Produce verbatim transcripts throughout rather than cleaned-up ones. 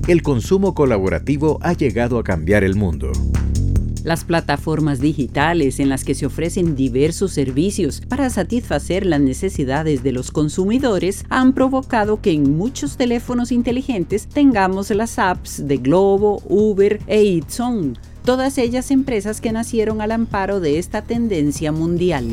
El consumo colaborativo ha llegado a cambiar el mundo. Las plataformas digitales en las que se ofrecen diversos servicios para satisfacer las necesidades de los consumidores han provocado que en muchos teléfonos inteligentes tengamos las apps de Glovo, Uber e Eats On, todas ellas empresas que nacieron al amparo de esta tendencia mundial.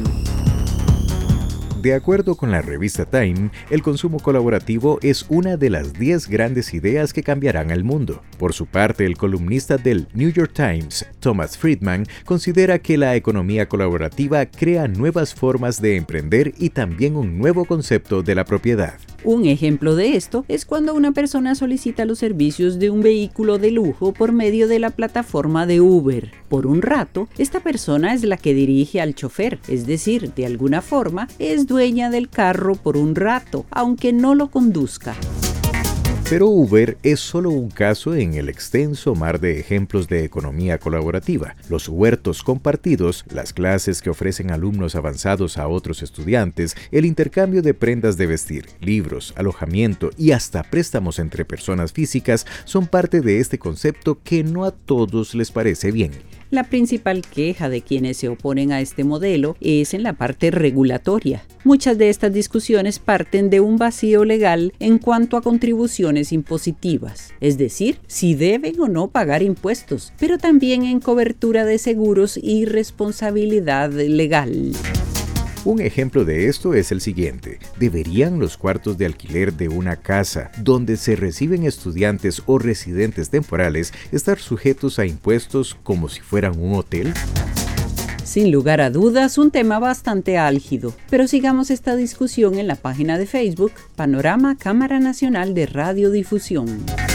De acuerdo con la revista Time, el consumo colaborativo es una de las diez grandes ideas que cambiarán el mundo. Por su parte, el columnista del New York Times, Thomas Friedman, considera que la economía colaborativa crea nuevas formas de emprender y también un nuevo concepto de la propiedad. Un ejemplo de esto es cuando una persona solicita los servicios de un vehículo de lujo por medio de la plataforma de Uber. Por un rato, esta persona es la que dirige al chofer, es decir, de alguna forma, es dueña del carro por un rato, aunque no lo conduzca. Pero Uber es solo un caso en el extenso mar de ejemplos de economía colaborativa. Los huertos compartidos, las clases que ofrecen alumnos avanzados a otros estudiantes, el intercambio de prendas de vestir, libros, alojamiento y hasta préstamos entre personas físicas son parte de este concepto que no a todos les parece bien. La principal queja de quienes se oponen a este modelo es en la parte regulatoria. Muchas de estas discusiones parten de un vacío legal en cuanto a contribuciones impositivas, es decir, si deben o no pagar impuestos, pero también en cobertura de seguros y responsabilidad legal. Un ejemplo de esto es el siguiente. ¿Deberían los cuartos de alquiler de una casa donde se reciben estudiantes o residentes temporales estar sujetos a impuestos como si fueran un hotel? Sin lugar a dudas, un tema bastante álgido, pero sigamos esta discusión en la página de Facebook Panorama Cámara Nacional de Radiodifusión.